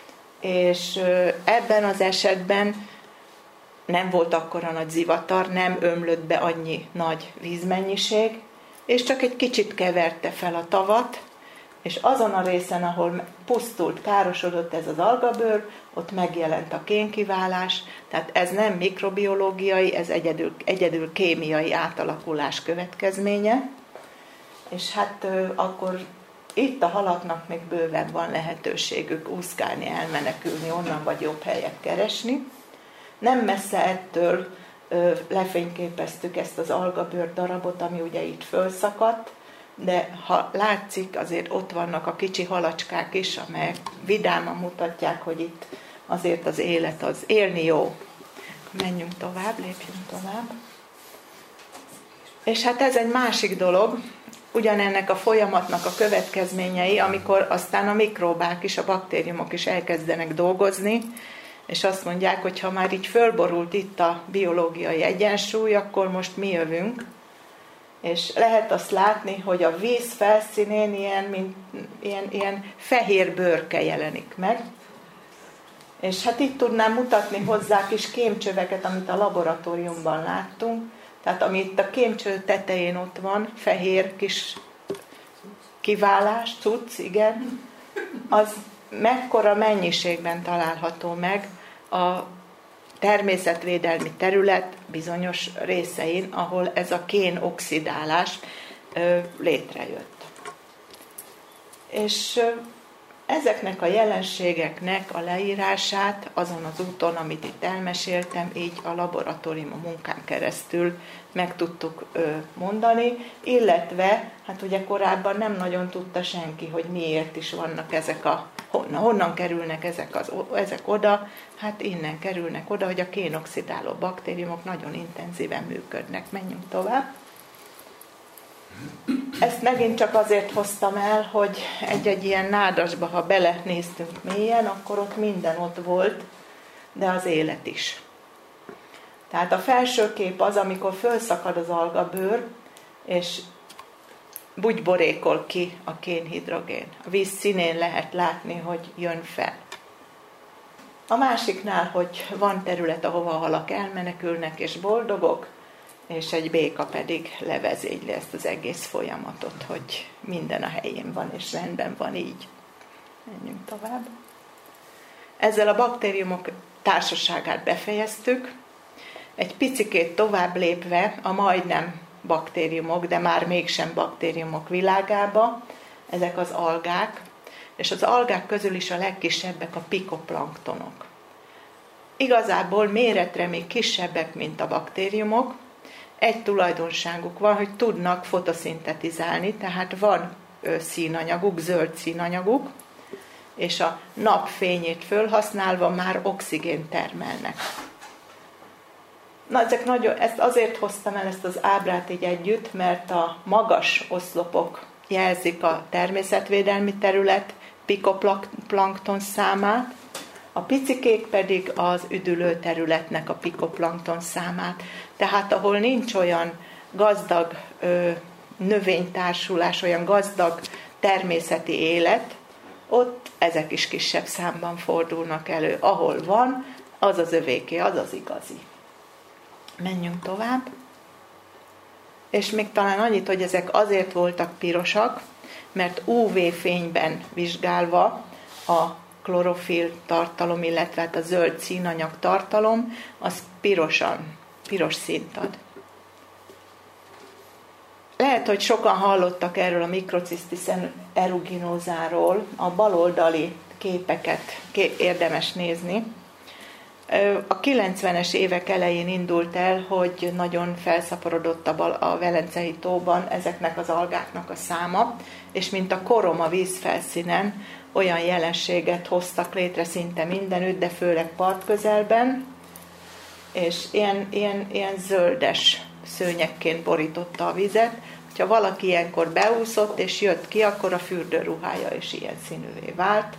és ebben az esetben nem volt akkora nagy zivatar, nem ömlött be annyi nagy vízmennyiség, és csak egy kicsit keverte fel a tavat, és azon a részen, ahol pusztult, károsodott ez az algabőr, ott megjelent a kénkiválás, tehát ez nem mikrobiológiai, ez egyedül, egyedül kémiai átalakulás következménye, és hát akkor itt a halaknak még bőven van lehetőségük úszkálni, elmenekülni onnan, vagy jobb helyet keresni. Nem messze ettől ö, lefényképeztük ezt az algabőr darabot, ami ugye itt fölszakadt, de ha látszik, azért ott vannak a kicsi halacskák is, amelyek vidáman mutatják, hogy itt azért az élet az élni jó. Menjünk tovább, lépjünk tovább. És hát ez egy másik dolog, ugyanennek a folyamatnak a következményei, amikor aztán a mikróbák is, a baktériumok is elkezdenek dolgozni, és azt mondják, hogy ha már így fölborult itt a biológiai egyensúly, akkor most mi jövünk. És lehet azt látni, hogy a víz felszínén ilyen, mint, ilyen, ilyen fehér bőrke jelenik meg. És hát itt tudnám mutatni hozzá kis kémcsöveket, amit a laboratóriumban láttunk. Tehát ami itt a kémcső tetején ott van, fehér kis kiválás, cucc, igen, az mekkora mennyiségben található meg a természetvédelmi terület bizonyos részein, ahol ez a kén-oxidálás ö, létrejött. És ö, ezeknek a jelenségeknek a leírását azon az úton, amit itt elmeséltem, így a laboratórium munkán keresztül meg tudtuk ö, mondani, illetve, hát ugye korábban nem nagyon tudta senki, hogy miért is vannak ezek a, honnan, honnan kerülnek ezek, az, ezek oda, hát innen kerülnek oda, hogy a kénoxidáló baktériumok nagyon intenzíven működnek. Menjünk tovább. Ezt megint csak azért hoztam el, hogy egy-egy ilyen nádasba, ha belenéztünk mélyen, akkor ott minden ott volt, de az élet is. Tehát a felső kép az, amikor fölszakad az algabőr, és bugyborékol ki a kénhidrogén. A víz színén lehet látni, hogy jön fel. A másiknál, hogy van terület, ahova a halak elmenekülnek és boldogok, és egy béka pedig levezényli ezt az egész folyamatot, hogy minden a helyén van, és rendben van így. Menjünk tovább. Ezzel a baktériumok társaságát befejeztük. Egy picikét tovább lépve a majdnem baktériumok, de már mégsem baktériumok világába, ezek az algák, és az algák közül is a legkisebbek a pikoplanktonok. Igazából méretre még kisebbek, mint a baktériumok. Egy tulajdonságuk van, hogy tudnak fotoszintetizálni, tehát van színanyaguk, zöld színanyaguk, és a nap fényét fölhasználva már oxigént termelnek. Na, ezek nagyon, ezt azért hoztam el ezt az ábrát így együtt, mert a magas oszlopok jelzik a természetvédelmi terület pikoplankton számát, a picikék pedig az üdülő területnek a pikoplankton számát. Tehát ahol nincs olyan gazdag ö, növénytársulás, olyan gazdag természeti élet, ott ezek is kisebb számban fordulnak elő. Ahol van, az az övéké, az az igazi. Menjünk tovább. És még talán annyit, hogy ezek azért voltak pirosak, mert ú vé fényben vizsgálva a klorofil tartalom, illetve hát a zöld színanyag tartalom, az pirosan, piros színt ad. Lehet, hogy sokan hallottak erről a Microcystis aeruginosáról, a baloldali képeket érdemes nézni. A kilencvenes évek elején indult el, hogy nagyon felszaporodott a Velencei tóban ezeknek az algáknak a száma, és mint a korom a vízfelszínen olyan jelenséget hoztak létre szinte mindenütt, de főleg partközelben, és ilyen, ilyen, ilyen zöldes szőnyekként borította a vizet. Ha valaki ilyenkor beúszott és jött ki, akkor a fürdőruhája is ilyen színűvé vált.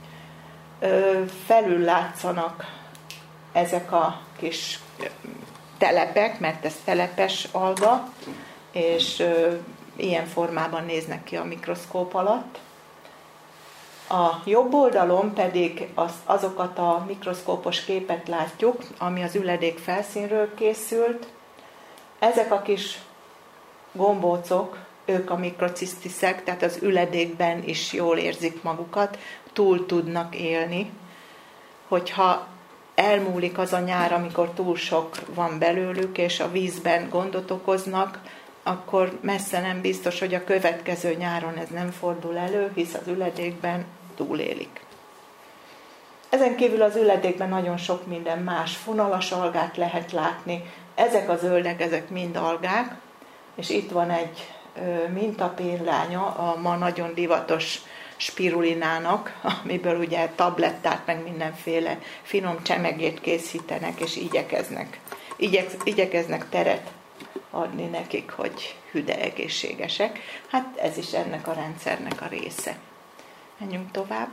Felül látszanak ezek a kis telepek, mert ez telepes alga, és ilyen formában néznek ki a mikroszkóp alatt. A jobb oldalon pedig az, azokat a mikroszkópos képet látjuk, ami az üledék felszínről készült. Ezek a kis gombócok, ők a mikrocisztiszek, tehát az üledékben is jól érzik magukat, túl tudnak élni. Hogyha elmúlik az a nyár, amikor túl sok van belőlük, és a vízben gondot okoznak, akkor messze nem biztos, hogy a következő nyáron ez nem fordul elő, hisz az üledékben túlélik. Ezen kívül az üledékben nagyon sok minden más fonalas algát lehet látni. Ezek a zöldek, ezek mind algák, és itt van egy mintapéldánya a ma nagyon divatos spirulinának, amiből ugye tablettát, meg mindenféle finom csemegét készítenek, és igyekeznek, igyek, igyekeznek teret adni nekik, hogy hüde egészségesek. Hát ez is ennek a rendszernek a része. Menjünk tovább.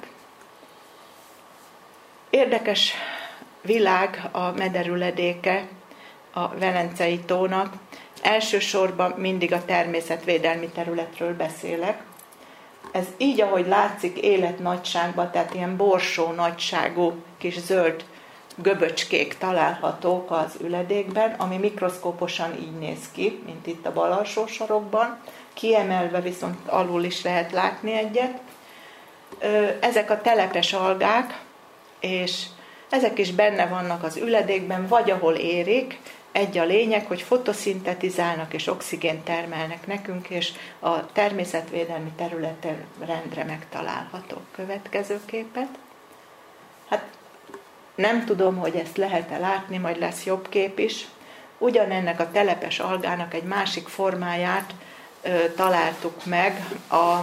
Érdekes világ a mederüledéke a Velencei tónak. Elsősorban mindig a természetvédelmi területről beszélek. Ez így, ahogy látszik, életnagyságban, tehát ilyen borsó nagyságú kis zöld göböcskék találhatók az üledékben, ami mikroszkóposan így néz ki, mint itt a bal alsó sarokban. Kiemelve viszont alul is lehet látni egyet. Ezek a telepes algák, és ezek is benne vannak az üledékben, vagy ahol érik. Egy a lényeg, hogy fotoszintetizálnak és oxigént termelnek nekünk, és a természetvédelmi területen rendre megtalálható. Következő képet. Hát nem tudom, hogy ezt lehet-e látni, majd lesz jobb kép is. Ugyanennek a telepes algának egy másik formáját ö, találtuk meg a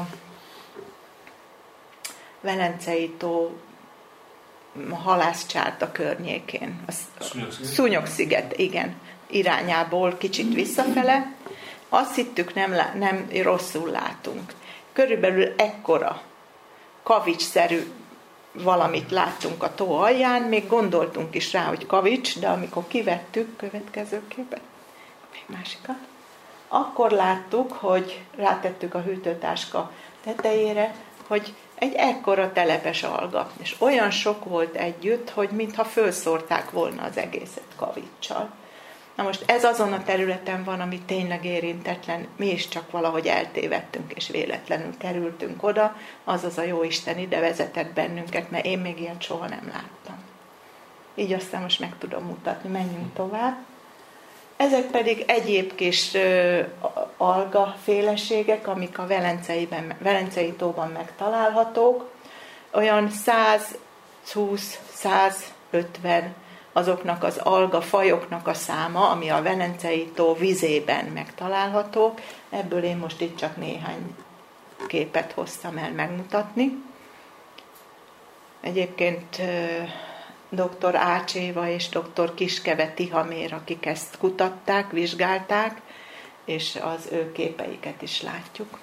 Velencei tó halászcsárta környékén. Szúnyog-sziget, igen, irányából kicsit visszafele. Azt hittük, nem, lá- nem rosszul látunk. Körülbelül ekkora kavicsszerű valamit láttunk a tó alján, még gondoltunk is rá, hogy kavics, de amikor kivettük, következő képet, még másikat, akkor láttuk, hogy rátettük a hűtőtáska tetejére, hogy egy ekkora telepes alga, és olyan sok volt együtt, hogy mintha fölszórták volna az egészet kaviccsal. Na most ez azon a területen van, ami tényleg érintetlen, mi is csak valahogy eltévedtünk, és véletlenül kerültünk oda, azaz a Jóisten ide vezetett bennünket, mert én még ilyet soha nem láttam. Így aztán most meg tudom mutatni, menjünk tovább. Ezek pedig egyéb kis ö, algaféleségek, amik a Velenceiben, Velencei tóban megtalálhatók. Olyan száz húsz száz ötven azoknak az algafajoknak a száma, ami a Velencei tó vizében megtalálhatók. Ebből én most itt csak néhány képet hoztam el megmutatni. Egyébként doktor Ács Éva és doktor Kiskeve Tihamér, akik ezt kutatták, vizsgálták, és az ő képeiket is látjuk.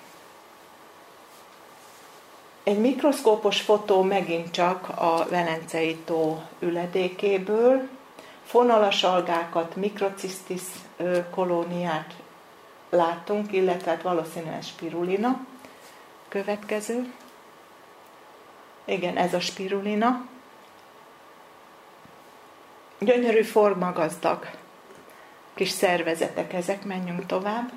Egy mikroszkópos fotó megint csak a Velencei tó üledékéből, fonalas algákat, mikrocisztis kolóniát látunk, illetve hát valószínűleg spirulina. Következő. Igen, ez a spirulina. Gyönyörű formagazdag kis szervezetek ezek, menjünk tovább.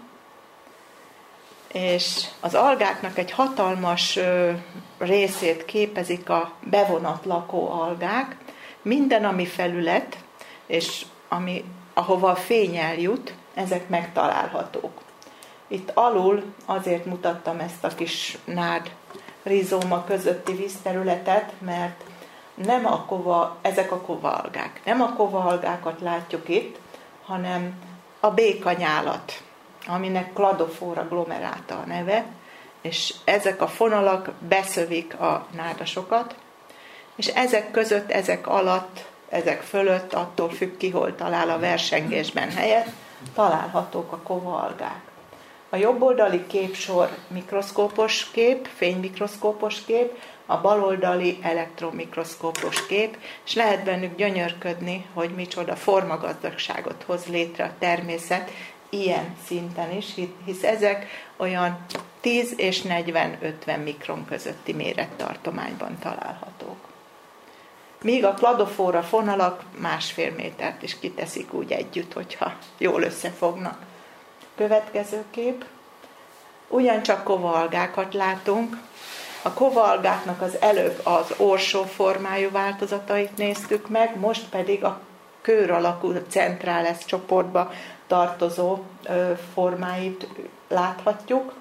És az algáknak egy hatalmas ö, részét képezik a bevonatlakó algák. Minden, ami felület, és ami, ahova a fény eljut, ezek megtalálhatók. Itt alul azért mutattam ezt a kis nád rizóma közötti vízterületet, mert nem a kova, ezek a kovaalgák. Nem a kovaalgákat látjuk itt, hanem a békanyálat, aminek Cladophora glomerata a neve, és ezek a fonalak beszövik a nádasokat, és ezek között, ezek alatt, ezek fölött, attól függ ki, hol talál a versengésben helyet, találhatók a kovaalgák. A jobboldali képsor mikroszkópos kép, fénymikroszkópos kép, a baloldali elektromikroszkópos kép, és lehet bennük gyönyörködni, hogy micsoda formagazdagságot hoz létre a természet ilyen szinten is, hisz ezek olyan tíz és negyven-ötven mikron közötti mérettartományban találhatók. Míg a Cladophora fonalak másfél métert is kiteszik úgy együtt, hogyha jól összefognak. Következő kép. Ugyancsak kovaalgákat látunk. A kovaalgáknak az előbb az orsó formájú változatait néztük meg, most pedig a kör alakú centrális csoportba tartozó ö, formáit láthatjuk.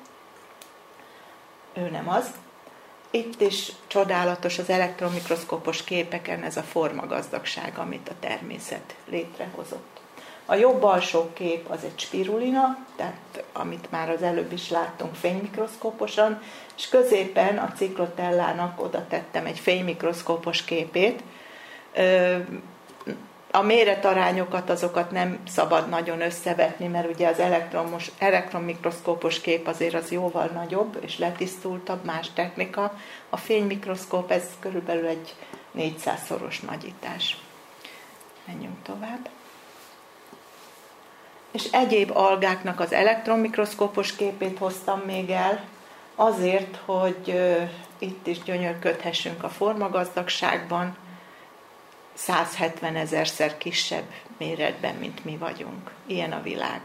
Ő nem az. Itt is csodálatos az elektromikroszkópos képeken ez a formagazdagság, amit a természet létrehozott. A jobb alsó kép az egy spirulina, tehát amit már az előbb is láttunk fénymikroszkóposan, és középen a ciklotellának oda tettem egy fénymikroszkópos képét. A méretarányokat, azokat nem szabad nagyon összevetni, mert ugye az elektromos, elektromikroszkópos kép azért az jóval nagyobb és letisztultabb, más technika. A fénymikroszkóp, ez körülbelül egy négyszázszoros nagyítás. Menjünk tovább. És egyéb algáknak az elektronmikroszkópos képét hoztam még el, azért, hogy uh, itt is gyönyörködhessünk a formagazdagságban, százhetvenezerszer kisebb méretben, mint mi vagyunk. Ilyen a világ.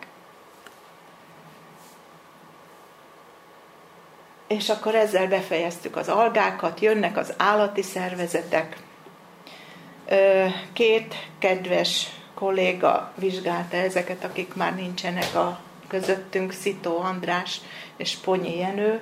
És akkor ezzel befejeztük az algákat, jönnek az állati szervezetek. Két kedves kolléga vizsgálta ezeket, akik már nincsenek a közöttünk, Szitó András és Ponyi Jenő.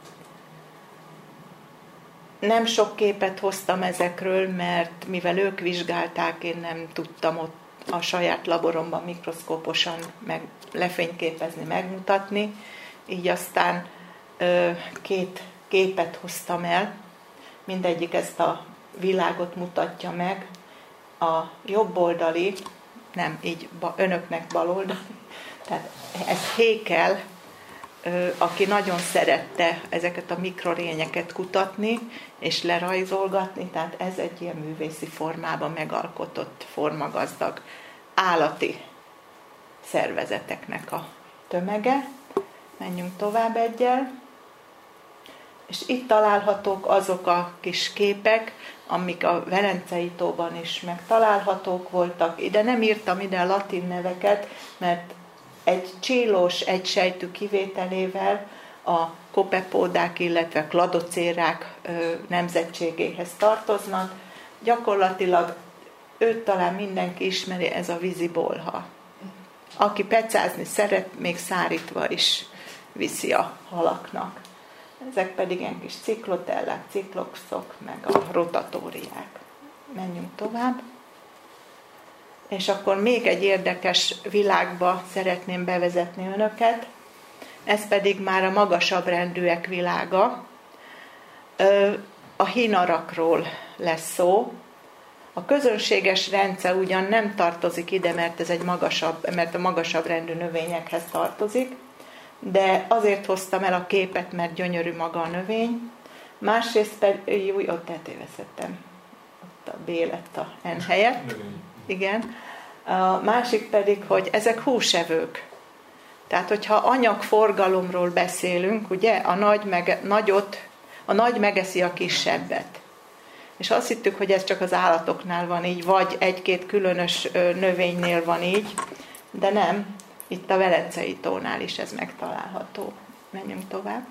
Nem sok képet hoztam ezekről, mert mivel ők vizsgálták, én nem tudtam ott a saját laboromban mikroszkóposan meg, lefényképezni, megmutatni. Így aztán ö, két képet hoztam el, mindegyik ezt a világot mutatja meg. A jobb oldali, nem így önöknek baloldali, tehát ez Haeckel, aki nagyon szerette ezeket a mikrorényeket kutatni és lerajzolgatni, tehát ez egy ilyen művészi formában megalkotott, formagazdag állati szervezeteknek a tömege. Menjünk tovább egyel. És itt találhatók azok a kis képek, amik a Velencei tóban is megtalálhatók voltak. Ide nem írtam ide a latin neveket, mert egy csílós egysejtű kivételével a kopepódák, illetve kladocérák nemzetségéhez tartoznak. Gyakorlatilag őt talán mindenki ismeri, ez a vízibolha. Aki pecázni szeret, még szárítva is viszi a halaknak. Ezek pedig ilyen kis ciklotellák, cikloxok, meg a rotatóriák. Menjünk tovább. És akkor még egy érdekes világba szeretném bevezetni önöket. Ez pedig már a magasabb rendűek világa. A hínarakról lesz szó. A közönséges rence ugyan nem tartozik ide, mert ez egy magasabb, mert a magasabb rendű növényekhez tartozik, de azért hoztam el a képet, mert gyönyörű maga a növény. Másrészt pedig, új, ott eltévesztettem, ott a B lett a N helyett. Igen. A másik pedig, hogy ezek húsevők. Tehát, hogyha anyagforgalomról beszélünk, ugye, a nagy, mege, nagyot, a nagy megeszi a kisebbet. És azt hittük, hogy ez csak az állatoknál van így, vagy egy-két különös növénynél van így, de nem, itt a Velencei tónál is ez megtalálható. Menjünk tovább.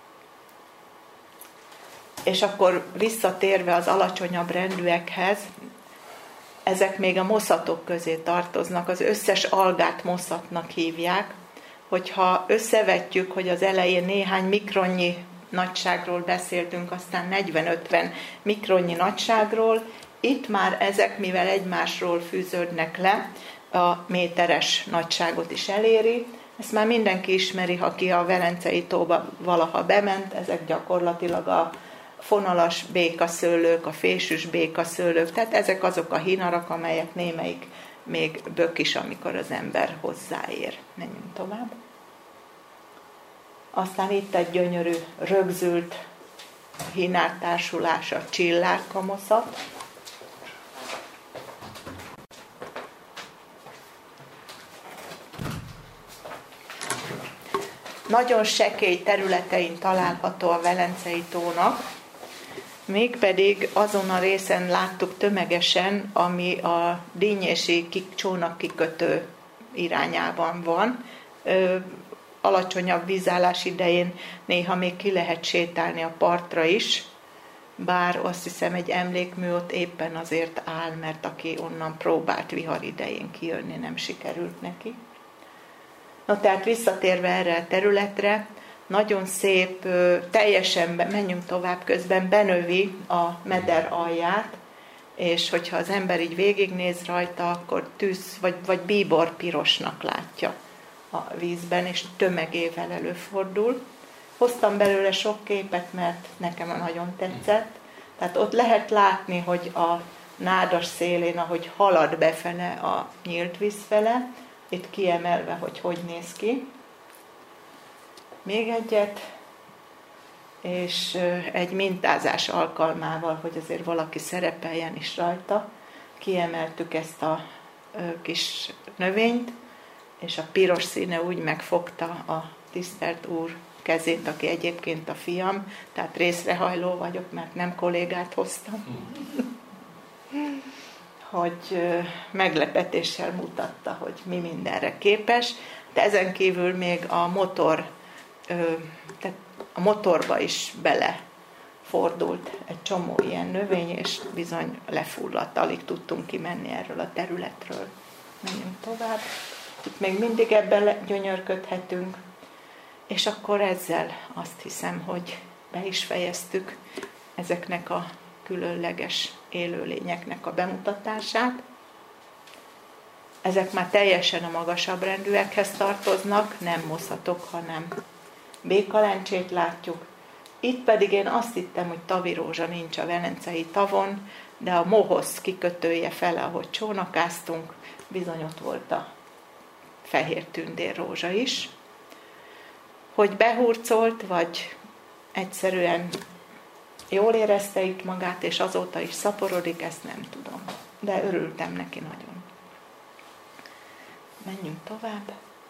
És akkor visszatérve az alacsonyabb rendűekhez, ezek még a moszatok közé tartoznak, az összes algát moszatnak hívják, hogyha összevetjük, hogy az elején néhány mikronnyi nagyságról beszéltünk, aztán negyven-ötven mikronnyi nagyságról, itt már ezek, mivel egymásról fűződnek le, a méteres nagyságot is eléri. Ezt már mindenki ismeri, aki a Velencei tóba valaha bement, ezek gyakorlatilag a fonalas békaszőlők, a fésűs békaszőlők, tehát ezek azok a hínarak, amelyek némelyik még bök is, amikor az ember hozzáér. Menjünk tovább. Aztán itt egy gyönyörű, rögzült hínártársulás, a csillárkamoszat. Nagyon sekély területein található a Velencei tónak, mégpedig azon a részen láttuk tömegesen, ami a Dínyési csónakkikötő irányában van. Ö, alacsonyabb vízállás idején néha még ki lehet sétálni a partra is, bár azt hiszem egy emlékmű ott éppen azért áll, mert aki onnan próbált vihar idején kijönni, nem sikerült neki. Na tehát visszatérve erre a területre, nagyon szép, teljesen, menjünk tovább, közben benövi a meder alját, és hogyha az ember így végignéz rajta, akkor tűz vagy, vagy bíbor pirosnak látja a vízben, és tömegével előfordul. Hoztam belőle sok képet, mert nekem nagyon tetszett. Tehát ott lehet látni, hogy a nádas szélén, ahogy halad befele a nyílt víz fele, itt kiemelve, hogy hogy néz ki. Még egyet, és egy mintázás alkalmával, hogy azért valaki szerepeljen is rajta, kiemeltük ezt a kis növényt, és a piros színe úgy megfogta a tisztelt úr kezét, aki egyébként a fiam, tehát részrehajló vagyok, mert nem kollégát hoztam, hogy meglepetéssel mutatta, hogy mi mindenre képes, de ezen kívül még a motor, tehát a motorba is belefordult egy csomó ilyen növény, és bizony lefulladt, alig tudtunk kimenni erről a területről. Menjünk tovább. Itt még mindig ebben gyönyörködhetünk, és akkor ezzel azt hiszem, hogy be is fejeztük ezeknek a különleges élőlényeknek a bemutatását. Ezek már teljesen a magasabb rendűekhez tartoznak, nem moszatok, hanem békalencsét látjuk. Itt pedig én azt hittem, hogy tavirózsa nincs a Velencei tavon, de a Mohosz kikötője fele, ahogy csónakáztunk, bizony ott volt a fehér tündérrózsa is. Hogy behurcolt, vagy egyszerűen jól érezte itt magát, és azóta is szaporodik, ezt nem tudom. De örültem neki nagyon. Menjünk tovább.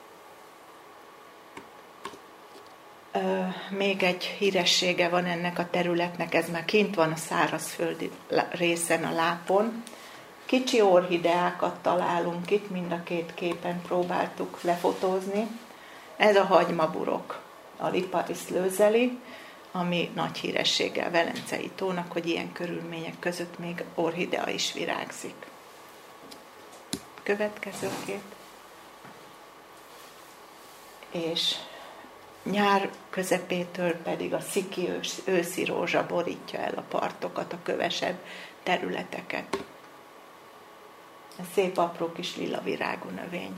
Még egy híressége van ennek a területnek, ez már kint van a szárazföldi részen, a lápon. Kicsi orhideákat találunk itt, mind a két képen próbáltuk lefotózni. Ez a hagymaburok, a Liparis lőzeli, ami nagy hírességgel Velencei tónak, hogy ilyen körülmények között még orhidea is virágzik. Következő kép. És nyár közepétől pedig a sziki őszi rózsa borítja el a partokat, a kövesebb területeket. Ez szép apró kis lila virágú növény.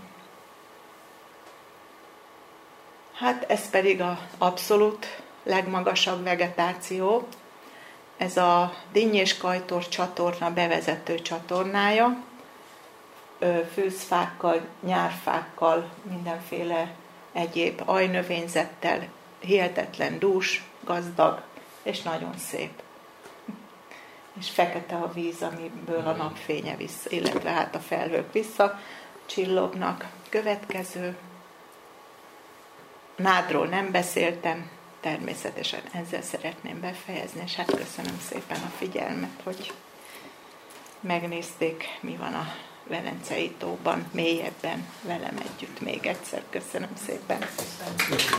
Hát ez pedig az abszolút legmagasabb vegetáció. Ez a Dinny és Kajtor csatorna bevezető csatornája, fűzfákkal, nyárfákkal, mindenféle egyéb ajnövényzettel, hihetetlen dús, gazdag, és nagyon szép. És fekete a víz, amiből a napfénye vissza, illetve hát a felhők vissza csillognak. Következő. Nádról nem beszéltem, természetesen ezzel szeretném befejezni, és hát köszönöm szépen a figyelmet, hogy megnézték, mi van a Velencei tóban, mélyebben velem együtt még egyszer. Köszönöm szépen.